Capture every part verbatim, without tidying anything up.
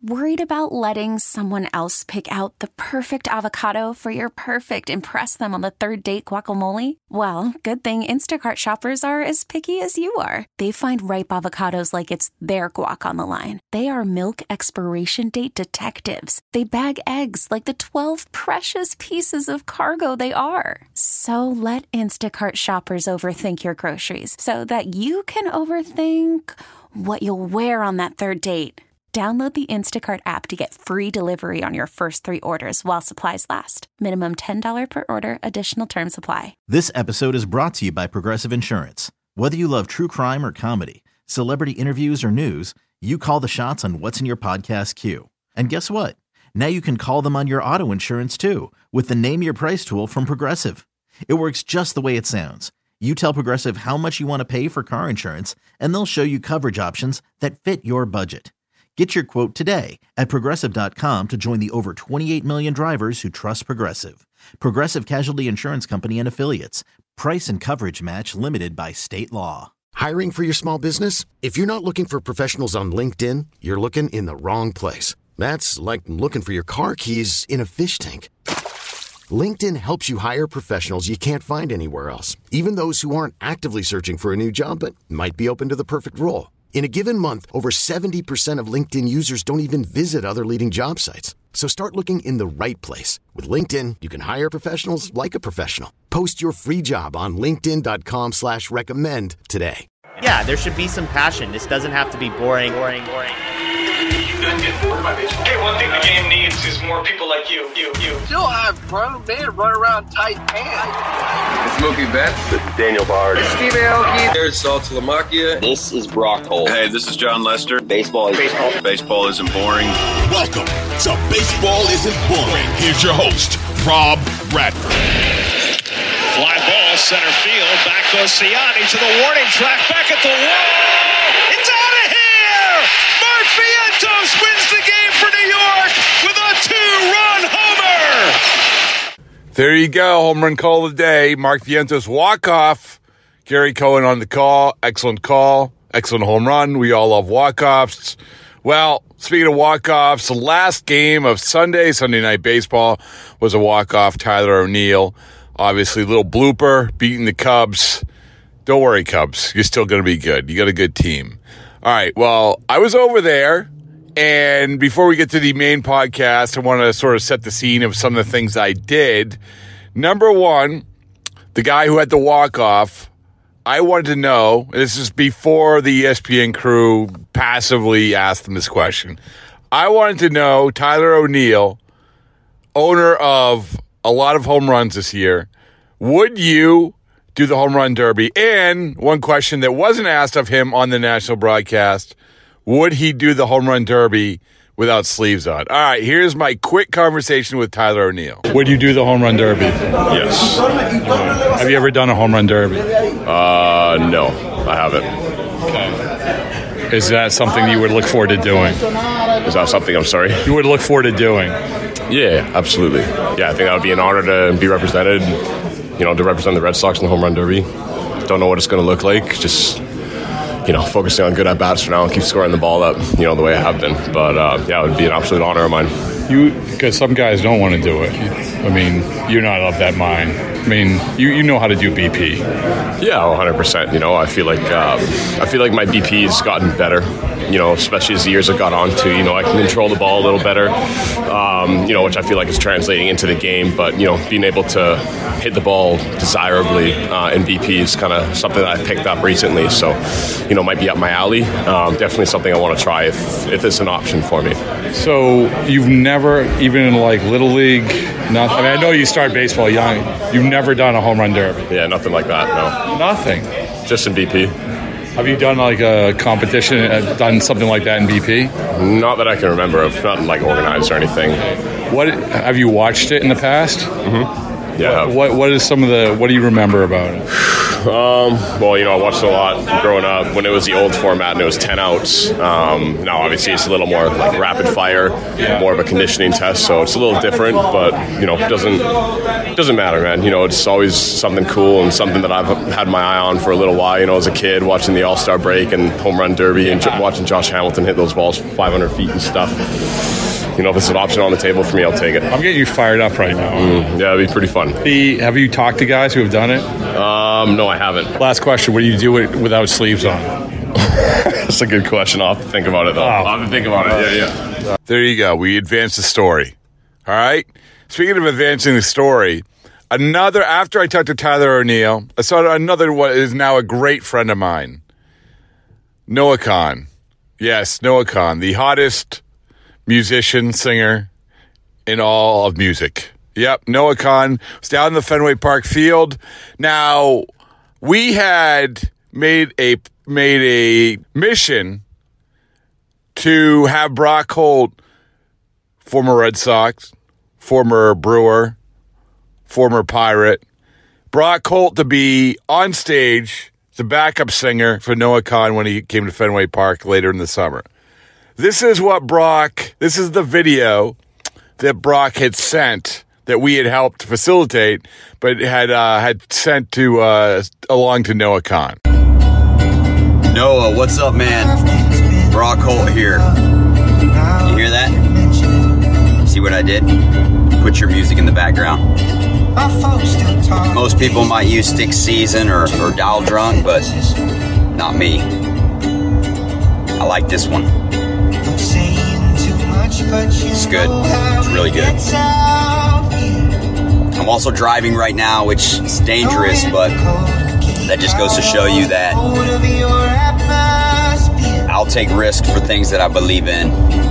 Worried about letting someone else pick out the perfect avocado for your perfect impress them on the third date guacamole? Well, good thing Instacart shoppers are as picky as you are. They find ripe avocados like it's their guac on the line. They are milk expiration date detectives. They bag eggs like the twelve precious pieces of cargo they are. So let Instacart shoppers overthink your groceries so that you can overthink what you'll wear on that third date. Download the Instacart app to get free delivery on your first three orders while supplies last. Minimum ten dollars per order. Additional terms apply. This episode is brought to you by Progressive Insurance. Whether you love true crime or comedy, celebrity interviews or news, you call the shots on what's in your podcast queue. And guess what? Now you can call them on your auto insurance too with the Name Your Price tool from Progressive. It works just the way it sounds. You tell Progressive how much you want to pay for car insurance, and they'll show you coverage options that fit your budget. Get your quote today at Progressive dot com to join the over twenty-eight million drivers who trust Progressive. Progressive Casualty Insurance Company and Affiliates. Price and coverage match limited by state law. Hiring for your small business? If you're not looking for professionals on LinkedIn, you're looking in the wrong place. That's like looking for your car keys in a fish tank. LinkedIn helps you hire professionals you can't find anywhere else, even those who aren't actively searching for a new job but might be open to the perfect role. In a given month, over seventy percent of LinkedIn users don't even visit other leading job sites. So start looking in the right place. With LinkedIn, you can hire professionals like a professional. Post your free job on linkedin dot com slash recommend today. Yeah, there should be some passion. This doesn't have to be boring, boring, boring. Hey, one thing the game needs is more people like you, you, you. Still have grown men run around tight pants. It's Mookie Betts. This is Daniel Bard. It's Steve Aoki. There's Saul Telemakia. This is Brock Holt. Hey, this is John Lester. Baseball is baseball. Baseball isn't boring. Welcome to Baseball Isn't Boring. Here's your host, Rob Bradford. Fly ball, center field. Back goes Ciani to the warning track. Back at the wall. It's out of here! Mark Vientos wins the game for New York with a two-run homer. There you go. Home run call of the day. Mark Vientos walk-off. Gary Cohen on the call. Excellent call. Excellent home run. We all love walk-offs. Well, speaking of walk-offs, the last game of Sunday, Sunday Night Baseball, was a walk-off. Tyler O'Neill. Obviously, little blooper, beating the Cubs. Don't worry, Cubs. You're still going to be good. You got a good team. All right, well, I was over there, and before we get to the main podcast, I want to sort of set the scene of some of the things I did. Number one, the guy who had the walk-off, I wanted to know, this is before the E S P N crew passively asked him this question. I wanted to know, Tyler O'Neill, owner of a lot of home runs this year, would you do the home run derby? And one question that wasn't asked of him on the national broadcast, would he do the home run derby without sleeves on? All right, here's my quick conversation with Tyler O'Neill. Would you do the home run derby? Yes. Uh, have you ever done a home run derby? Uh, no, I haven't. Okay. Is that something you would look forward to doing? Is that something, I'm sorry? You would look forward to doing? Yeah, absolutely. Yeah, I think that would be an honor to be represented, you know, to represent the Red Sox in the home run derby. Don't know what it's going to look like. Just, you know, focusing on good at-bats for now and keep scoring the ball up, you know, the way I have been. But, uh, yeah, it would be an absolute honor of mine. You, because some guys don't want to do it. I mean, you're not of that mind. I mean, you, you know how to do B P. Yeah, one hundred percent. You know, I feel like um, I feel like my B P has gotten better. You know, especially as the years have gone on too. You know, I can control the ball a little better. Um, you know, which I feel like is translating into the game. But you know, being able to hit the ball desirably uh, in B P is kind of something that I picked up recently. So, you know, might be up my alley. Um, definitely something I want to try if if it's an option for me. So you've never, even in like Little League, not, I mean, I know you started baseball young. You've never done a home run derby? Yeah, nothing like that, no. Nothing? Just in B P. Have you done like a competition, uh, done something like that in B P? Not that I can remember of, not like organized or anything. What, have you watched it in the past? Mm-hmm. Yeah. What, what, what is some of the, what do you remember about it? Um, well, you know, I watched a lot growing up when it was the old format and it was ten outs. Um, now, obviously, it's a little more like rapid fire, more of a conditioning test, so it's a little different. But you know, it doesn't doesn't matter, man. You know, it's always something cool and something that I've had my eye on for a little while. You know, as a kid, watching the All-Star break and home run derby and watching Josh Hamilton hit those balls five hundred feet and stuff. You know, if it's an option on the table for me, I'll take it. I'm getting you fired up right now. Mm, yeah, it'd be pretty fun. The, have you talked to guys who have done it? Um, no, I haven't. Last question, what do you do it without sleeves on? That's a good question. I'll have to think about it, though. Oh. I'll have to think about it. Yeah, yeah. There you go. We advanced the story. All right? Speaking of advancing the story, another, after I talked to Tyler O'Neill, I saw another what is now a great friend of mine, Noah Kahan. Yes, Noah Kahan, the hottest musician, singer in all of music. Yep, Noah Kahan was down in the Fenway Park field. Now, we had made a made a mission to have Brock Holt, former Red Sox, former Brewer, former Pirate, Brock Holt to be on stage, the backup singer for Noah Kahan when he came to Fenway Park later in the summer. This is what Brock, this is the video that Brock had sent that we had helped facilitate, but had uh, had sent to uh, along to Noah Kahan. Noah, what's up, man? Brock Holt here. You hear that? See what I did? Put your music in the background. Most people might use Stick Season or, or Dial Drunk, but not me. I like this one. It's good. It's really good. I'm also driving right now, which is dangerous, but that just goes to show you that I'll take risks for things that I believe in.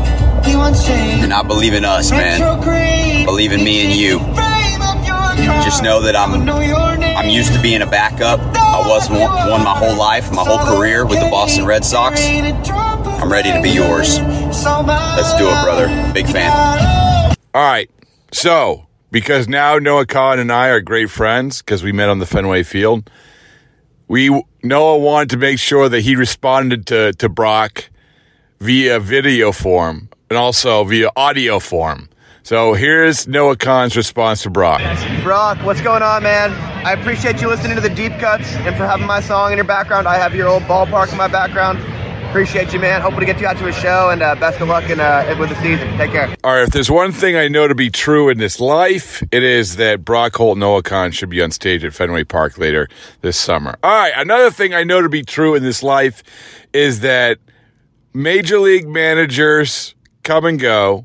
And I believe in us, man. I believe in me and you. Just know that I'm I'm used to being a backup. I was one, one my whole life, my whole career with the Boston Red Sox. I'm ready to be yours. Let's do it, brother. Big fan. All right. So, because now Noah Kahan and I are great friends because we met on the Fenway field, we Noah wanted to make sure that he responded to, to Brock via video form and also via audio form. So here's Noah Kahan's response to Brock. Brock, what's going on, man? I appreciate you listening to the deep cuts and for having my song in your background. I have your old ballpark in my background. Appreciate you, man. Hoping to get you out to a show, and uh, best of luck in, uh, with the season. Take care. All right, if there's one thing I know to be true in this life, it is that Brock Holt and Noah Kahan should be on stage at Fenway Park later this summer. All right, another thing I know to be true in this life is that major league managers come and go,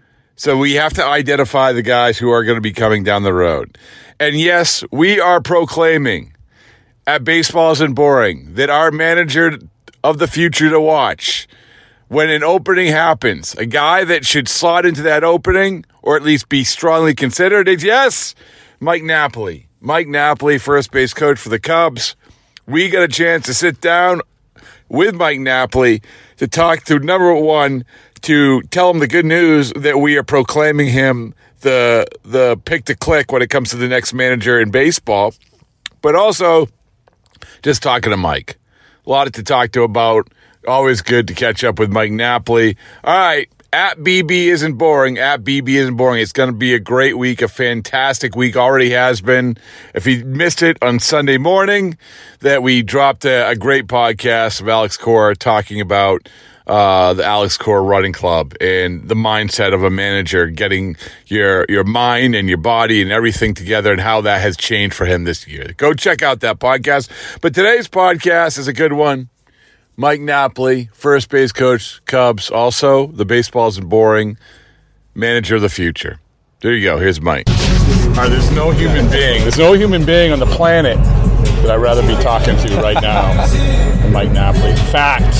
so we have to identify the guys who are going to be coming down the road. And yes, we are proclaiming at Baseball Isn't Boring that our manager of the future to watch, when an opening happens, a guy that should slot into that opening or at least be strongly considered is, yes, Mike Napoli. Mike Napoli, first base coach for the Cubs. We got a chance to sit down with Mike Napoli to talk to, number one, to tell him the good news that we are proclaiming him the the pick to click when it comes to the next manager in baseball, but also just talking to Mike. A lot to talk to about. Always good to catch up with Mike Napoli. All right, at B B Isn't Boring, at B B Isn't Boring. It's going to be a great week, a fantastic week. Already has been. If you missed it on Sunday morning, that we dropped a, a great podcast of Alex Cora talking about uh, the Alex Cora Running Club and the mindset of a manager, getting your your mind and your body and everything together, and how that has changed for him this year. Go check out that podcast. But today's podcast is a good one. Mike Napoli, first base coach, Cubs, also the Baseball Isn't Boring manager of the future. There you go. Here's Mike. All right, there's no human being. There's no human being on the planet that I'd rather be talking to right now than Mike Napoli. Fact.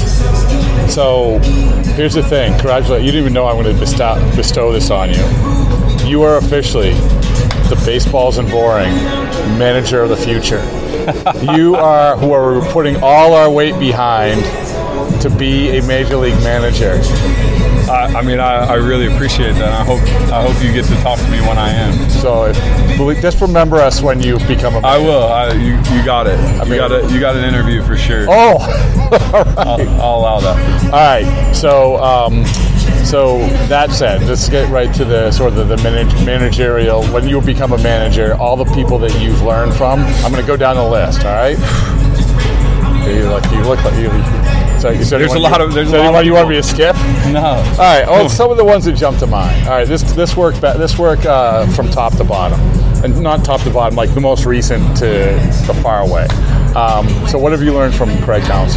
So here's the thing. Congratulations. You didn't even know I'm going to bestow, bestow this on you. You are officially the Baseball Isn't Boring manager of the future. You are who are putting all our weight behind to be a major league manager. I, I mean, I, I really appreciate that. I hope I hope you get to talk to me when I am. So if, just remember us when you become a manager. I will. I, you you got it. I mean, you got it. You got an interview for sure. Oh, all right. I'll, I'll allow that. All right. So um, so that said, let's get right to the sort of the manage, managerial. When you become a manager, all the people that you've learned from. I'm going to go down the list. All right. You look. You look like you. So, so there's a lot you, of. There's so a lot you, of you want me to skip? No. All right. Well, some of the ones that jump to mind. All right. This this work this work uh, from top to bottom, and not top to bottom, like the most recent to the far away. Um, so, what have you learned from Craig Counsell?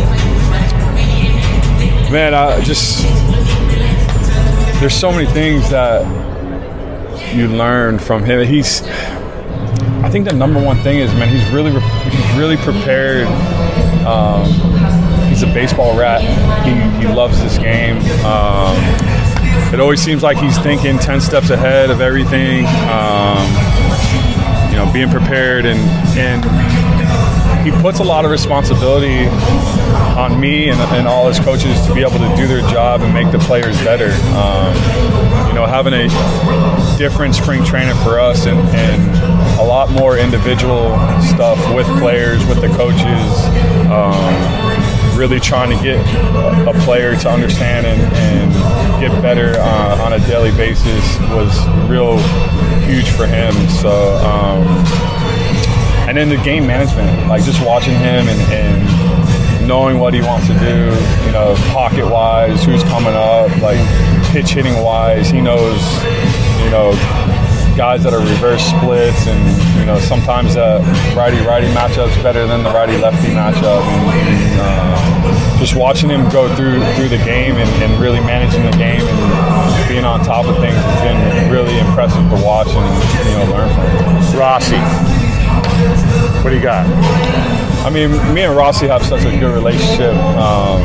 Man, I just there's so many things that you learn from him. He's. I think the number one thing is, man, he's really he's really prepared. Um, he's a baseball rat. He, he loves this game. Um, it always seems like he's thinking ten steps ahead of everything. Um, you know, being prepared, and and he puts a lot of responsibility on me and, and all his coaches to be able to do their job and make the players better. Um, you know, having a different spring training for us and, and a lot more individual stuff with players, with the coaches, um, really trying to get a player to understand and, and get better uh, on a daily basis was real huge for him. So, um, and then the game management, like just watching him and, and knowing what he wants to do, you know, pocket-wise, who's coming up, like pitch hitting-wise, he knows, you know, guys that are reverse splits, and you know sometimes the righty-righty matchup's better than the righty-lefty matchup. And, and uh, just watching him go through through the game and, and really managing the game and being on top of things has been really impressive to watch and you know learn from. Rossi, what do you got? I mean, me and Rossi have such a good relationship. Um,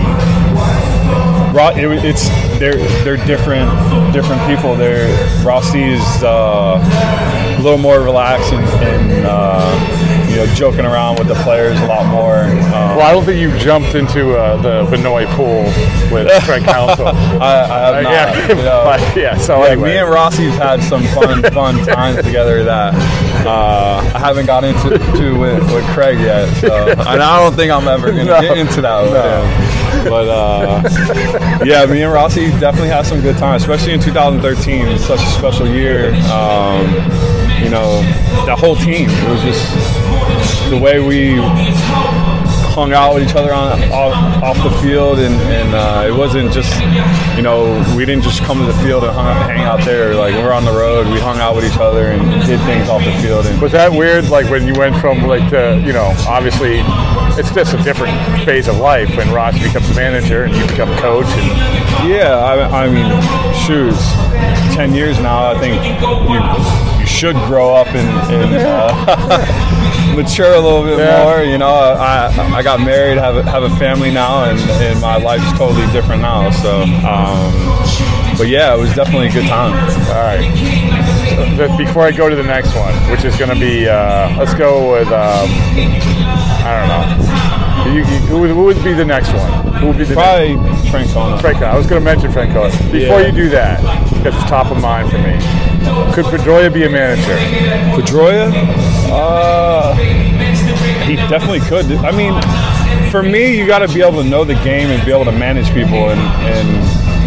It, it's they're they're different different people. They're Rossi is uh, a little more relaxed and, and uh, you know joking around with the players a lot more. Um, well, I don't think you jumped into uh, the Vinoy pool with Craig Counsell. I, I have uh, not. Yeah, You know, but, yeah. So yeah, anyway. me and Rossi's had some fun fun times together that uh, I haven't got into to with, with Craig yet. So and I don't think I'm ever gonna No. get into that with No. him. But uh, yeah, me and Rossi definitely had some good times, especially in two thousand thirteen. It's such a special year. Um, you know, the whole team. It was just the way we hung out with each other on off, off the field, and, and uh, it wasn't just, you know, we didn't just come to the field and hung out, hang out there. Like when we were on the road, we hung out with each other and did things off the field. And was that weird? Like when you went from like to, you know, obviously it's just a different phase of life when Ross becomes manager and you become coach. And yeah, I, I mean, shoot, ten years now. I think you you should grow up and, and uh, mature a little bit Yeah. more. You know, I I got married, have a, have a family now, and, and my life's totally different now. So, um, but yeah, it was definitely a good time. All right. So the, before I go to the next one, which is going to be, uh, let's go with, um, I don't know. You, you, who, would, who would be the next one? Who would be the Probably next? Francona. Francona. I was going to mention Francona. Before Yeah. you do that, because it's top of mind for me, could Pedroia be a manager? Pedroia? Uh, he definitely could. I mean, for me, you got to be able to know the game and be able to manage people, and, and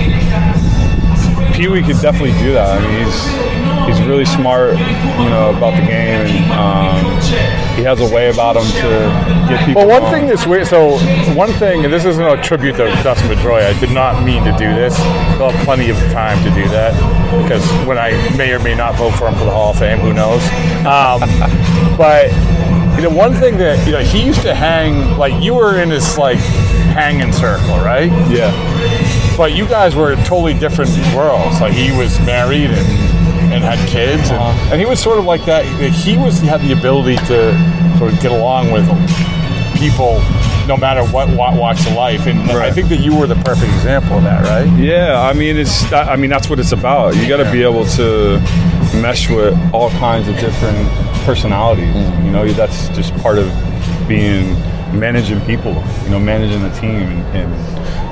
Pee Wee could definitely do that. I mean, he's he's really smart, you know, about the game, and um, he has a way about him to get people. Well, one going. thing that's weird. So one thing, and this isn't a tribute to Dustin Pedroia. I did not mean to do this. I'll have plenty of time to do that because when I may or may not vote for him for the Hall of Fame, who knows? Um, but you know, one thing that you know, he used to hang like you were in his like hanging circle, right? Yeah. But you guys were totally different worlds. Like he was married and. and had kids, and, Uh-huh. and he was sort of like that. He was he had the ability to sort of get along with people, no matter what, what walks of life. And Right. I think that you were the perfect example of that, right? Yeah, I mean, it's. That, I mean, that's what it's about. You got to Yeah. be able to mesh with all kinds of different personalities. Mm-hmm. You know, that's just part of being managing people. You know, managing the team, and, and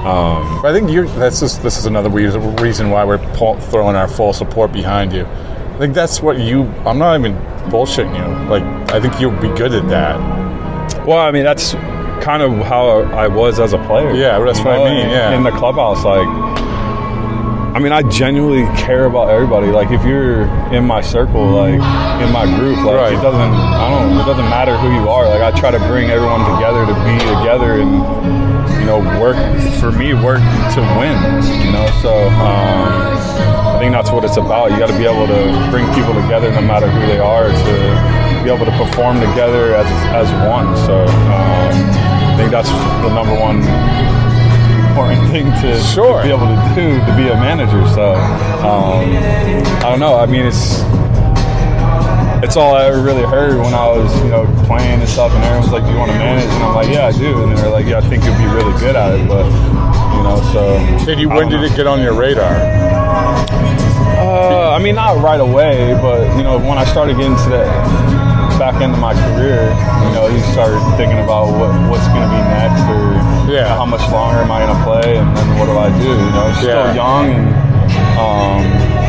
Um, I think you're, that's just, this is another reason why we're pull, throwing our full support behind you. I think that's what you. I'm not even bullshitting you. Like, I think you'll be good at that. Well, I mean, that's kind of how I was as a player. Yeah, that's what know? I mean. Yeah, in the clubhouse, like, I mean, I genuinely care about everybody. Like, if you're in my circle, like in my group, like right. it doesn't. I don't. It doesn't matter who you are. Like, I try to bring everyone together to be together and, you know, work for me, work to win. You know, so. Um, I think that's what it's about. You got to be able to bring people together, no matter who they are, to be able to perform together as as one. So um, I think that's the number one important thing to, sure. to be able to do to be a manager. So um, I don't know. I mean, it's it's all I ever really heard when I was, you know, playing and stuff. And everyone's like, "Do you want to manage?" And I'm like, "Yeah, I do." And they're like, "Yeah, I think you'd be really good at it." But you know, so did you? When did know. it get on your radar? Uh, I mean, not right away, but, you know, when I started getting to the back end of my career, you know, you start thinking about what, what's going to be next, or yeah. you know, how much longer am I going to play, and then what do I do? You know, it's still yeah. young, and um,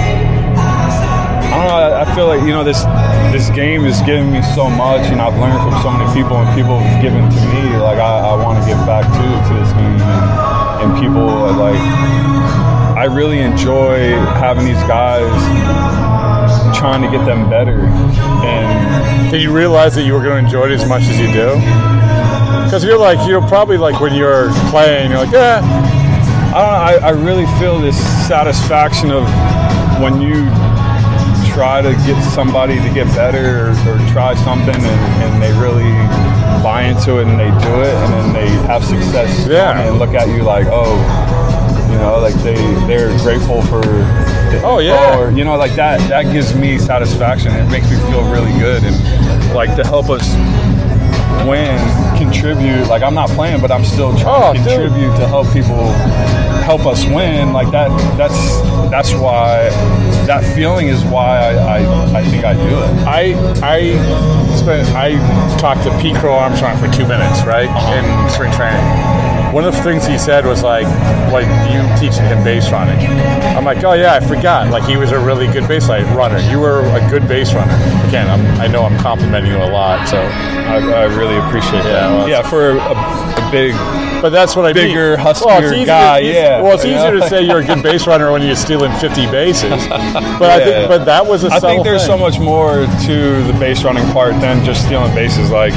I don't know. I, I feel like, you know, this this game is giving me so much, and I've learned from so many people, and people have given to me. Like, I, I want to give back too to this game, and, and people are like. I really enjoy having these guys, trying to get them better. And did you realize that you were going to enjoy it as much as you do? Because you're like, you're probably like when you're playing, you're like, yeah. I don't know. I, I really feel this satisfaction of when you try to get somebody to get better, or, or try something, and, and they really buy into it and they do it, and then they have success. Yeah. And look at you like, oh. You know, like they, they're grateful for the, oh yeah or, you know, like that that gives me satisfaction. It makes me feel really good, and like to help us win, contribute. Like, I'm not playing, but I'm still trying oh, to contribute dude. to help people help us win. Like that that's that's why that feeling is why I, I, I think I do it. I I spent I talked to Pete Crow Armstrong for two minutes, right? Uh-huh. In spring training. One of the things he said was like, like you teaching him base running. I'm like, oh yeah, I forgot. Like, he was a really good base runner. You were a good base runner. Again, I'm, I know I'm complimenting you a lot, so I, I really appreciate that. Yeah, well, yeah for a, a big, but that's what I bigger, mean. huskier well, it's guy. To, yeah. Well, it's easier to say you're a good base runner when you're stealing fifty bases. But yeah. I think, but that was a I subtle think there's thing. so much more to the base running part than just stealing bases. Like.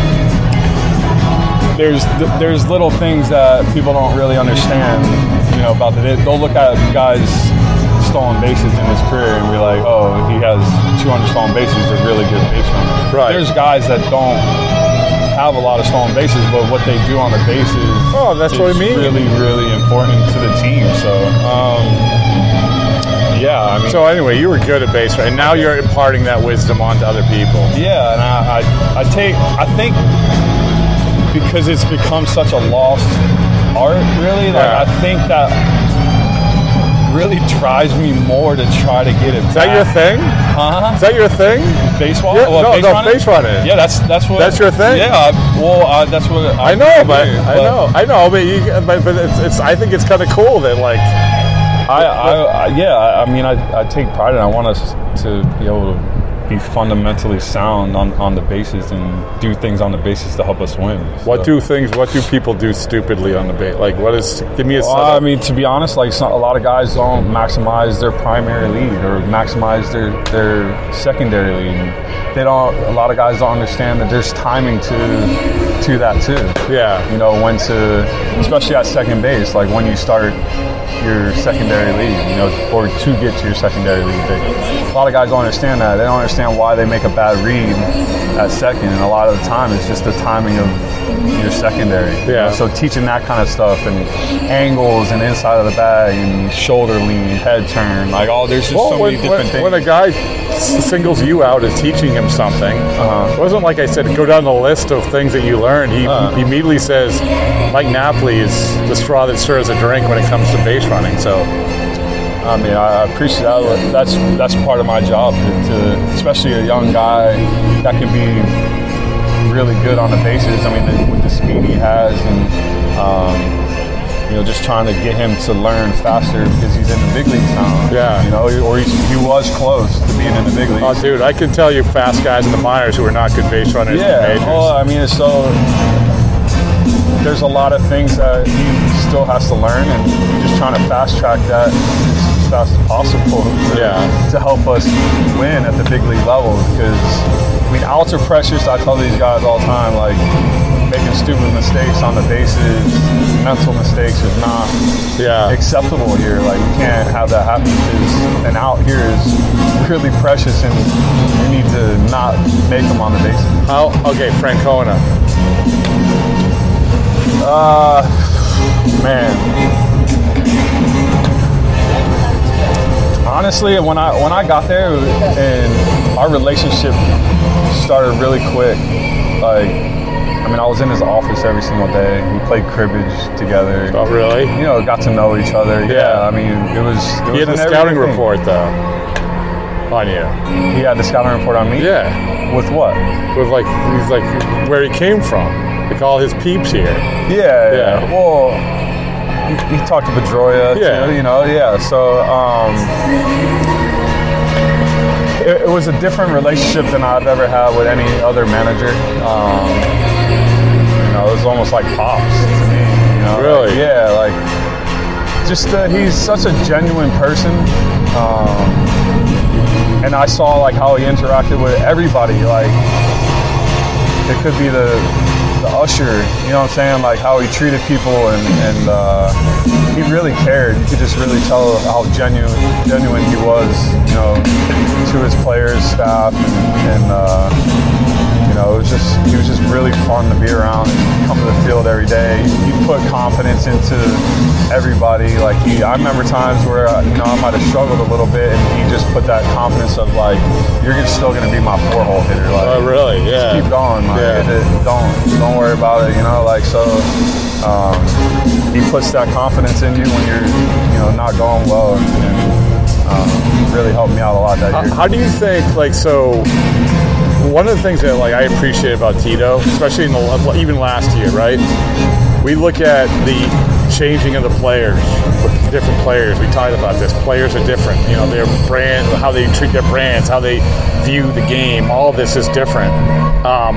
There's there's little things that people don't really understand, you know, about the. They'll look at guys stolen bases in his career and be like, oh, he has two hundred stolen bases, a really good base runner. Right. There's guys that don't have a lot of stolen bases, but what they do on the bases, oh, that's is what I mean. really, really important to the team. So, um, yeah, I mean. So anyway, you were good at base running, and now you're imparting that wisdom onto other people. Yeah, and I, I, I take, I think. Because it's become such a lost art, really. Like, yeah. I think that really drives me more to try to get it Is back. that your thing? Uh-huh. Is that your thing? Baseball? Yeah, well, no, base no, running? base running. Yeah, that's that's what. That's your thing. Yeah, I, well, uh, that's what I, I know, but hear, I but, know, I know, but you, but, but it's, it's. I think it's kind of cool that like. I, I, I yeah, I mean, I, I take pride in it. I want us to be able to be fundamentally sound on, on the bases and do things on the bases to help us win. So. What do things? What do people do stupidly on the base? Like, what is? Give me a. Well, I mean, to be honest, like some, a lot of guys don't maximize their primary lead or maximize their their secondary lead. They don't. A lot of guys don't understand that there's timing to to that too. Yeah. You know, when to, especially at second base, like when you start your secondary lead, you know, or to get to your secondary lead. They, a lot of guys don't understand that. They don't understand why they make a bad read at second, and a lot of the time it's just the timing of your secondary. Yeah. You know? So teaching that kind of stuff and angles and inside of the bag and shoulder lean, head turn, like all there's just well, so when, many different when, things. When a guy singles you out as teaching him something, uh-huh. it wasn't like I said go down the list of things that you learned. He, uh-huh. he immediately says Mike Napoli is the straw that stirs a drink when it comes to base running. So. I mean, I appreciate that. That's that's part of my job, to, to especially a young guy that can be really good on the bases. I mean, the, with the speed he has, and um, you know, just trying to get him to learn faster because he's in the big leagues now. Yeah. You know, or he's, he was close to being in the big leagues. Oh, dude, I can tell you fast guys in the minors who are not good base runners yeah. in the majors. Well, I mean, so there's a lot of things that he still has to learn, and we're just trying to fast track that as fast as possible to, yeah. to help us win at the big league level. Because, I mean, outs are precious. I tell these guys all the time, like, making stupid mistakes on the bases, mental mistakes is not yeah. acceptable here. Like, we can't have that happen because an out here is really precious, and we need to not make them on the bases. Oh, okay, Francona. Uh, man. Honestly, when I when I got there, and our relationship started really quick. Like, I mean, I was in his office every single day. We played cribbage together. Oh, really? You know, got to know each other. Yeah, yeah I mean, it was. It he was had the scouting report, though, on you. He had the scouting report on me? Yeah. With what? With, like, he's like, where he came from. Like, all his peeps here. Yeah, yeah. yeah. Well, he, he talked to Pedroia, yeah. too, you know, yeah. So, um... It, it was a different relationship than I've ever had with any other manager. Um, you know, it was almost like pops to me. You know? Really? Like, yeah, like just uh, he's such a genuine person, um, and I saw like how he interacted with everybody. Like it could be the the usher, you know what I'm saying? Like how he treated people, and and uh, he really cared. You could just really tell how genuine genuine he was, you know, to his players, staff, and, and uh, you know, it was just he was just really fun to be around. And come to the field every day. He put confidence into everybody. Like he, I remember times where you know I might have struggled a little bit, and he just put that confidence of like, you're still going to be my four hole hitter. Like, oh, really? Yeah. Just keep going. Like, yeah. it, it, don't don't worry about it. You know, like so. Um, he puts that confidence in you when you're, you know, not going well, and, and um, really helped me out a lot that year. How do you think, like, so? One of the things that like I appreciate about Tito, especially in the even last year, right? We look at the changing of the players, with different players. We talked about this. Players are different. You know, their brand, how they treat their brands, how they view the game. All of this is different. Um,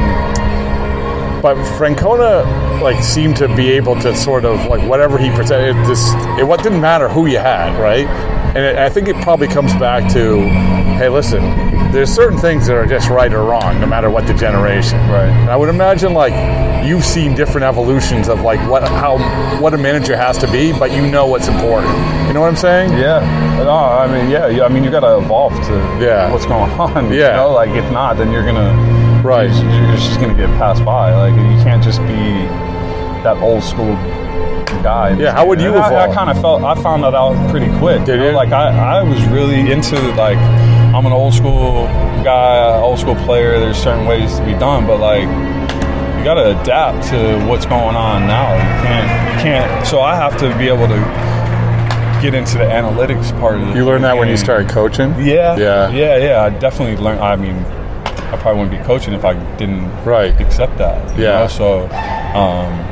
but Francona, like, seemed to be able to sort of like whatever he presented. This it what didn't matter who you had, right? And it, I think it probably comes back to, hey, listen, there's certain things that are just right or wrong, no matter what the generation. Right. And I would imagine, like, you've seen different evolutions of like what how what a manager has to be, but you know what's important. You know what I'm saying? Yeah. No, I mean, yeah. yeah I mean, you got to evolve to yeah. what's going on. Yeah. You know, like if not, then you're gonna right. You're, you're just gonna get passed by. Like you can't just be that old school guy. Yeah. How would you evolve? I, I kind of felt I found that out pretty quick. Did you know? you? Like I, I was really into like I'm an old school guy, old school player. There's certain ways to be done, but like you got to adapt to what's going on now. You can't. You can't. So I have to be able to get into the analytics part of it. You learned that when you started coaching? Yeah. Yeah. Yeah. Yeah. I definitely learned. I mean, I probably wouldn't be coaching if I didn't right. accept that. You yeah. know? So. Um,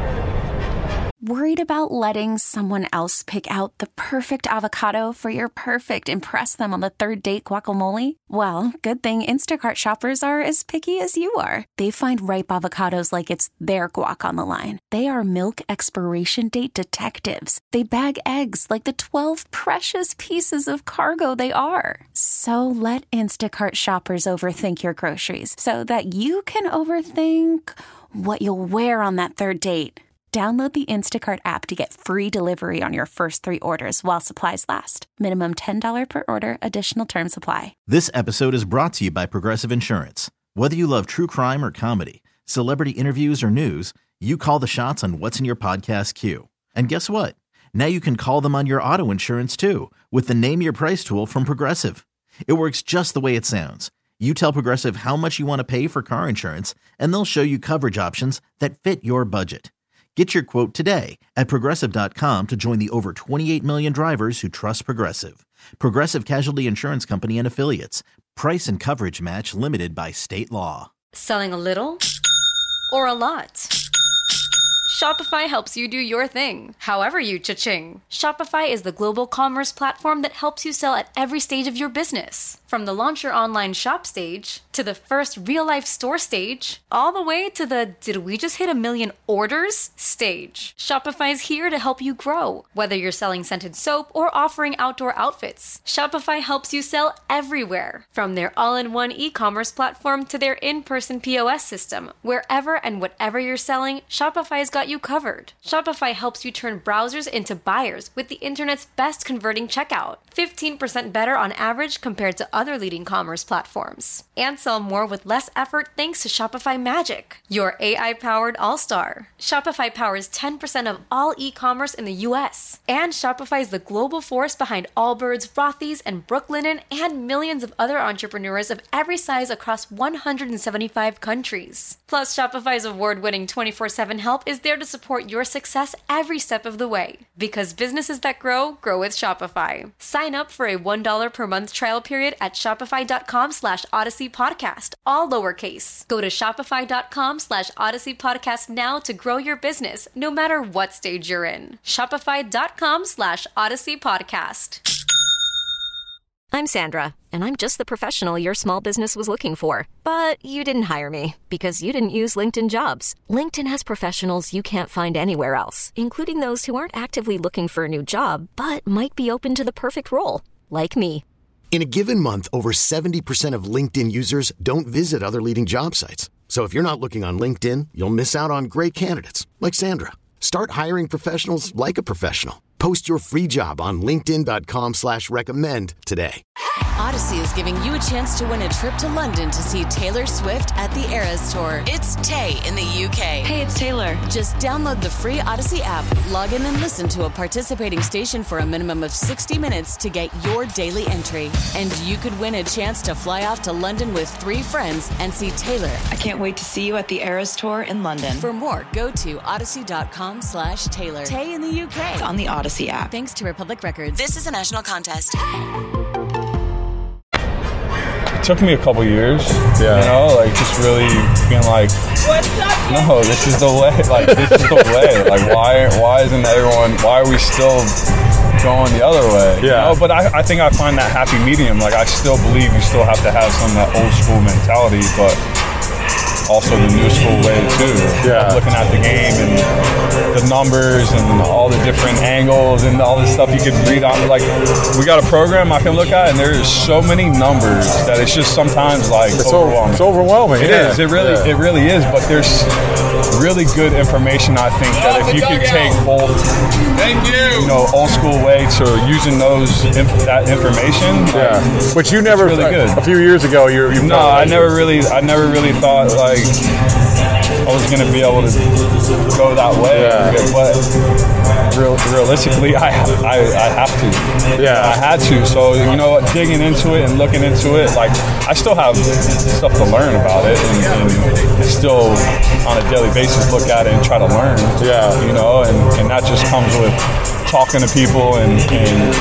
Worried about letting someone else pick out the perfect avocado for your perfect impress them on the third date guacamole? Well, good thing Instacart shoppers are as picky as you are. They find ripe avocados like it's their guac on the line. They are milk expiration date detectives. They bag eggs like the twelve precious pieces of cargo they are. So let Instacart shoppers overthink your groceries so that you can overthink what you'll wear on that third date. Download the Instacart app to get free delivery on your first three orders while supplies last. Minimum ten dollars per order. Additional terms apply. This episode is brought to you by Progressive Insurance. Whether you love true crime or comedy, celebrity interviews or news, you call the shots on what's in your podcast queue. And guess what? Now you can call them on your auto insurance too with the Name Your Price tool from Progressive. It works just the way it sounds. You tell Progressive how much you want to pay for car insurance, and they'll show you coverage options that fit your budget. Get your quote today at Progressive dot com to join the over twenty-eight million drivers who trust Progressive. Progressive Casualty Insurance Company and Affiliates. Price and coverage match limited by state law. Selling a little or a lot? Shopify helps you do your thing, however you cha-ching. Shopify is the global commerce platform that helps you sell at every stage of your business. From the launch your online shop stage, to the first real-life store stage, all the way to the did we just hit a million orders stage. Shopify's here to help you grow. Whether you're selling scented soap or offering outdoor outfits, Shopify helps you sell everywhere. From their all-in-one e-commerce platform to their in-person P O S system, wherever and whatever you're selling, Shopify's got you covered. Shopify helps you turn browsers into buyers with the internet's best converting checkout. fifteen percent better on average compared to other leading commerce platforms. And sell more with less effort thanks to Shopify Magic, your A I-powered all-star. Shopify powers ten percent of all e-commerce in the U S. And Shopify is the global force behind Allbirds, Rothy's, and Brooklinen, and millions of other entrepreneurs of every size across one hundred seventy-five countries. Plus, Shopify's award-winning twenty-four seven help is there to support your success every step of the way. Because businesses that grow, grow with Shopify. Sign up for a one dollar per month trial period at shopify.com slash Odyssey Podcast, all lowercase. Go to shopify.com slash Odyssey Podcast now to grow your business, no matter what stage you're in. Shopify.com slash Odyssey Podcast. I'm Sandra, and I'm just the professional your small business was looking for. But you didn't hire me because you didn't use LinkedIn Jobs. LinkedIn has professionals you can't find anywhere else, including those who aren't actively looking for a new job, but might be open to the perfect role, like me. In a given month, over seventy percent of LinkedIn users don't visit other leading job sites. So if you're not looking on LinkedIn, you'll miss out on great candidates like Sandra. Start hiring professionals like a professional. Post your free job on linkedin.com slash recommend today. Odyssey is giving you a chance to win a trip to London to see Taylor Swift at the Eras Tour. It's Tay in the U K. Hey, it's Taylor. Just download the free Odyssey app, log in and listen to a participating station for a minimum of sixty minutes to get your daily entry. And you could win a chance to fly off to London with three friends and see Taylor. I can't wait to see you at the Eras Tour in London. For more, go to odyssey.com slash Taylor. Tay in the U K. It's on the Odyssey app. Thanks to Republic Records. This is a national contest. It took me a couple years, yeah. you know, like just really being like, no, this is the way, like this is the way, like why why isn't everyone, why are we still going the other way, yeah. you know? But I, I think I find that happy medium, like I still believe you still have to have some of that old school mentality, but also the new school way too. Yeah. Looking at the game and the numbers and all the different angles and all this stuff you could read on. Like we got a program I can look at and there's so many numbers that it's just sometimes like it's overwhelming. It's overwhelming. It yeah. is. It really yeah. it really is. But there's really good information I think that if you could take both Thank you. you know, old school way to using those that information. Yeah. Like, but you never really good. A few years ago you you No, I never really I never really thought like I was going to be able to go that way, yeah. but real, realistically, I, I I have to. Yeah, I had to. So you know, digging into it and looking into it, like I still have stuff to learn about it, and, and still on a daily basis look at it and try to learn. Yeah, you know, and, and that just comes with talking to people and. and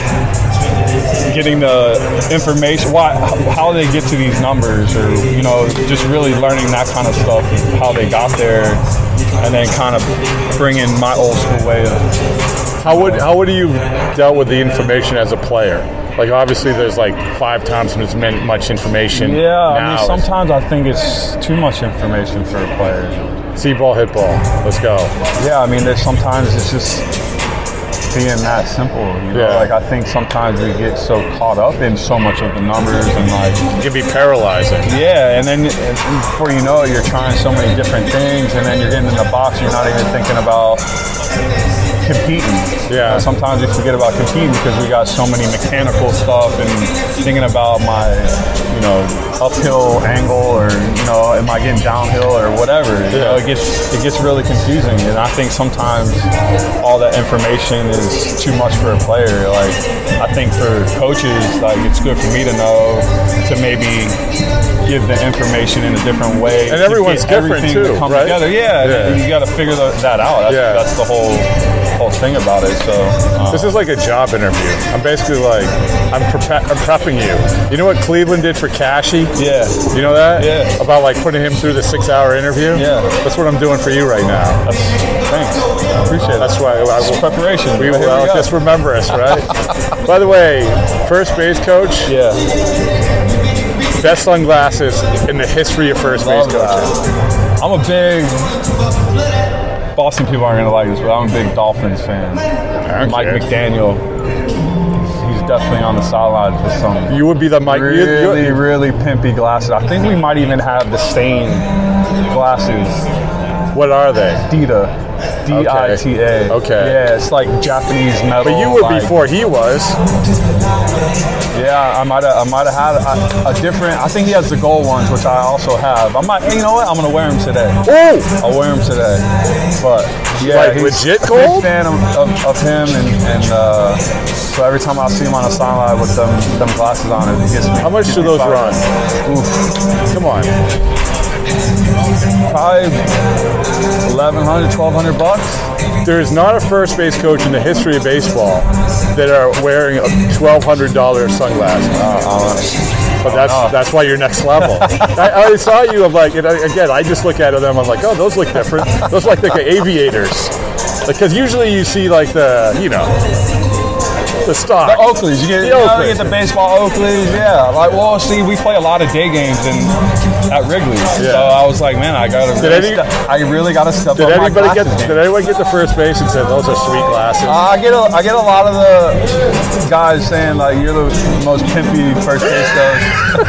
getting the information, why, how they get to these numbers, or you know, just really learning that kind of stuff, how they got there, and then kind of bringing my old school way of. How would how would you dealt with the information as a player? Like obviously, there's like five times as much information. Yeah, now. I mean sometimes I think it's too much information for a player. See ball, hit ball. Let's go. Yeah, I mean there's sometimes it's just. Being that simple, you know, yeah. like I think sometimes we get so caught up in so much of the numbers and like it can be paralyzing. Yeah, and then and before you know it, you're trying so many different things, and then you're getting in the box. You're not even thinking about competing. Yeah. You know, sometimes we forget about competing because we got so many mechanical stuff and thinking about my, you know, uphill angle or you know, am I getting downhill or whatever. You yeah. know, it gets it gets really confusing, and I think sometimes all that information is. Is too much for a player. Like I think for coaches, like it's good for me to know to maybe give the information in a different way. And everyone's different too, to come right? Together. Yeah, yeah. you got to figure the, that out. That's, yeah. that's the whole whole thing about it. So um, this is like a job interview. I'm basically like, I'm, prepa- I'm prepping you. You know what Cleveland did for Cashy? Yeah. You know that? Yeah. About like putting him through the six-hour interview? Yeah. That's what I'm doing for you right now. That's, thanks. I appreciate it. That's why I will. Preparation. We will well, we just remember us, right? By the way, first base coach. Yeah. Best sunglasses in the history of first Love base coaching. That. I'm a big Boston people aren't gonna like this, but I'm a big Dolphins fan. Mike care. McDaniel. He's definitely on the sidelines with some. You would be the Mike. Really, you, you, really pimpy glasses. I think we might even have the same glasses. What are they? Dita. D I T A. Okay. Yeah, it's like Japanese metal. But you were like, before he was. Yeah, I might have. I might have had a, a different. I think he has the gold ones, which I also have. I might. You know what? I'm gonna wear them today. Oh! I'll wear them today. But yeah, like he's legit a gold. Big fan of, of, of him, and, and uh, so every time I see him on a sideline with them them glasses on, it gets me. How much do those run? Oof. Come on. Probably eleven hundred, twelve hundred bucks. There is not a first base coach in the history of baseball that are wearing twelve hundred dollars sunglasses. Uh, uh, but that's uh, that's why you're next level. I, I always saw you. I'm like, and again, I just look at them. I'm like, oh, those look different. Those look like the aviators. Because like, usually you see like the, you know, the stock. The Oakleys. You get, the, you know, Oakleys. you get the baseball Oakleys. Yeah. Like, well, see, we play a lot of day games in at Wrigley. Yeah. So I was like, man, I gotta. Really any, step, I really gotta step did up anybody my get? glasses Did anyone get to first base and say those are sweet glasses? Uh, I get a, I get a lot of the guys saying like you're the most pimpy first base coach.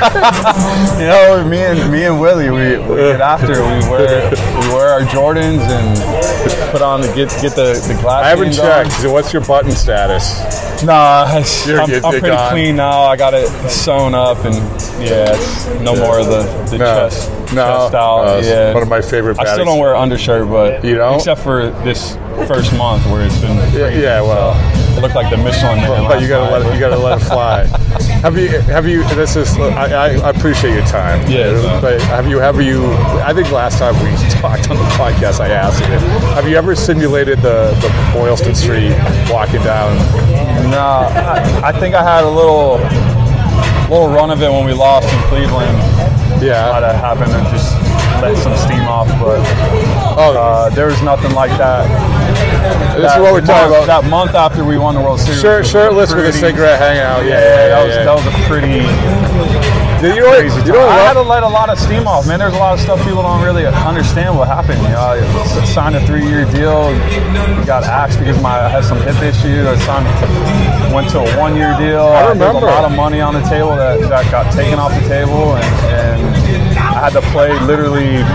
You know, me and me and Willie, we, we get after. We wear we wear our Jordans and put on the get get the the glasses. I haven't checked. So what's your button status? Nah, you're, I'm, you're, I'm you're pretty gone. clean now. I got it sewn up, and yeah, it's no yeah. more of the, the no. chest, no. chest out. Uh, yeah, one of my favorite. I still don't wear undershirt, but you know, except for this first month where it's been. Yeah, yeah, well, so it looked like the Michelin Man. But you gotta let it, you gotta let it fly. Have you? Have you? This is. I, I appreciate your time. Yeah. But have you? Have you? I think last time we talked on the podcast, I asked you. Have you ever simulated the the Boylston Street walking down? No, I, I think I had a little little run of it when we lost in Cleveland. Yeah. Might have happened to just let some steam off, but oh, uh, there was nothing like that. This that is what we're talking month, about. That month after we won the World Series. Sure, shirtless with a cigarette hanging out. Yeah, yeah, yeah, that was yeah. that was a pretty. You know, crazy you know I what? had to let a lot of steam off, man. There's a lot of stuff people don't really understand what happened. You know, I signed a three-year deal, got axed because my I had some hip issue. I signed, went to a one-year deal. I remember. There's a lot of money on the table that, that got taken off the table, and, and I had to play literally.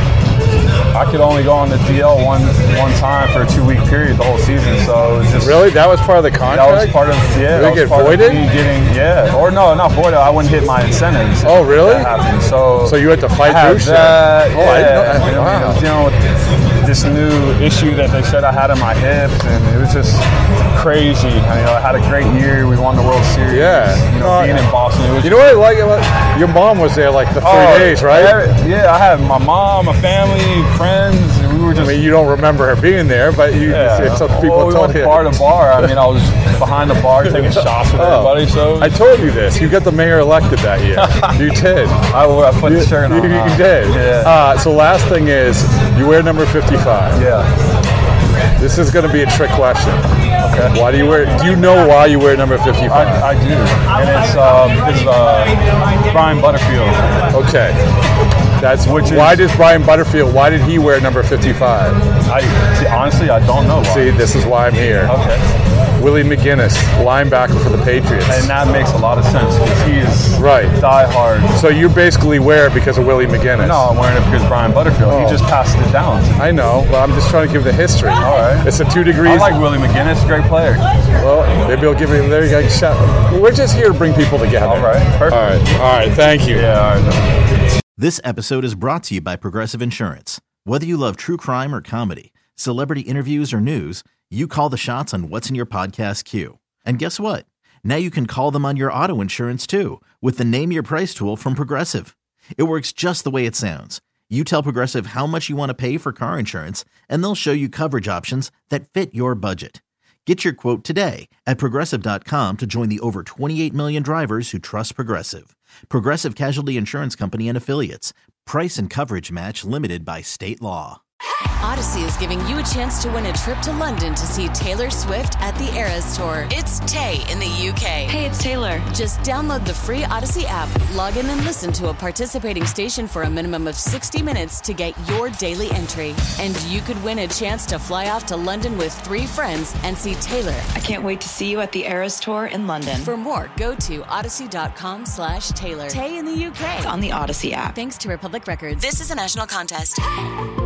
I could only go on the D L one one time for a two-week period the whole season, so it was just really that was part of the contract. That was part of yeah. Did that it get was part voided? Of me getting yeah, or no, not voided. I wouldn't hit my incentives. Oh, really? That happened. So so you had to fight I through that, shit. Yeah, oh, I didn't know that. You know, Wow. I was dealing with this new issue that they said I had in my hips, and it was just crazy. I, you know, I had a great year. We won the World Series. Yeah. You know, no, being in Boston. It was you know what I like about your mom was there like the three oh, days, right? Yeah, I had my mom, my family, friends. And we were just. I mean, you don't remember her being there, but you. Yeah. It's, it's, people well, we told went you. bar to bar. I mean, I was behind the bar taking shots with oh. everybody. So I told you this. You got the mayor elected that year. You did. I, I put you, the shirt on. You, you huh? did. Yeah. Uh, so last thing is, you wear number fifty-five. Yeah. This is going to be a trick question. Okay. Why do you wear? Do you know why you wear number fifty-five? I, I do, and it's um, it's uh, Brian Butterfield. Okay. That's which. Why is, does Brian Butterfield? Why did he wear number fifty-five? I see, honestly, I don't know. Why. See, this is why I'm here. Okay. Willie McGinnis, linebacker for the Patriots. And that makes a lot of sense because he is right. diehard. So you basically wear it because of Willie McGinnis? No, I'm wearing it because Brian Butterfield. Oh. He just passed it down. I know, but I'm just trying to give the history. All right. It's a two degrees. I like Willie McGinnis, great player. Well, maybe I'll give him. There you go. Shut. We're just here to bring people together. All right. Perfect. All right. All right. Thank you. Yeah. All right. This episode is brought to you by Progressive Insurance. Whether you love true crime or comedy, celebrity interviews or news, you call the shots on what's in your podcast queue. And guess what? Now you can call them on your auto insurance too with the Name Your Price tool from Progressive. It works just the way it sounds. You tell Progressive how much you want to pay for car insurance, and they'll show you coverage options that fit your budget. Get your quote today at Progressive dot com to join the over twenty-eight million drivers who trust Progressive. Progressive Casualty Insurance Company and Affiliates. Price and coverage match limited by state law. Odyssey is giving you a chance to win a trip to London to see Taylor Swift at the Eras Tour. It's Tay in the U K. Hey, it's Taylor. Just download the free Odyssey app, log in and listen to a participating station for a minimum of sixty minutes to get your daily entry. And you could win a chance to fly off to London with three friends and see Taylor. I can't wait to see you at the Eras Tour in London. For more, go to odyssey.com slash Taylor. Tay in the U K. It's on the Odyssey app. Thanks to Republic Records. This is a national contest.